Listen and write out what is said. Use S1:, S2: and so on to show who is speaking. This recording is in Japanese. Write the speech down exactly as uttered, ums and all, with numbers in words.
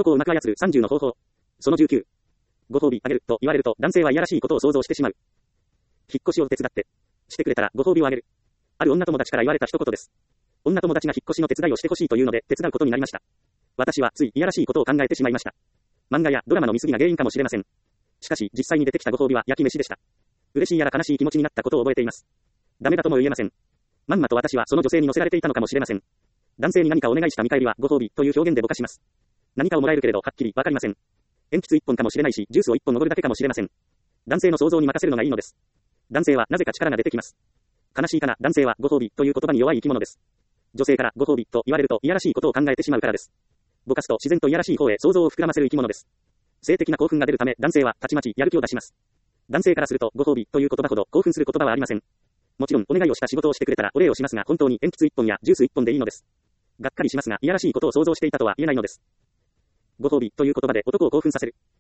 S1: 男をうまく操るさんじゅうの方法。そのじゅうきゅう。ご褒美あげると言われると男性はいやらしいことを想像してしまう。引っ越しを手伝って。してくれたらご褒美をあげる。ある女友達から言われた一言です。女友達が引っ越しの手伝いをしてほしいというので手伝うことになりました。私はついいやらしいことを考えてしまいました。漫画やドラマの見過ぎが原因かもしれません。しかし実際に出てきたご褒美は焼き飯でした。嬉しいやら悲しい気持ちになったことを覚えています。ダメだとも言えません。まんまと私はその女性に乗せられていたのかもしれません。男性に何かお願いした見返りはご褒美という表現でぼかします。何かをもらえるけれどはっきりわかりません。鉛筆一本かもしれないし、ジュースを一本おごるだけかもしれません。男性の想像に任せるのがいいのです。男性はなぜか力が出てきます。悲しいかな、男性はご褒美という言葉に弱い生き物です。女性からご褒美と言われるといやらしいことを考えてしまうからです。ぼかすと自然といやらしい方へ想像を膨らませる生き物です。性的な興奮が出るため男性はたちまちやる気を出します。男性からするとご褒美という言葉ほど興奮する言葉はありません。もちろんお願いをした仕事をしてくれたらお礼をしますが本当に鉛筆一本やジュース一本でいいのです。がっかりしますがいやらしいことを想像していたとは言えないのです。ご褒美という言葉で男を興奮させる。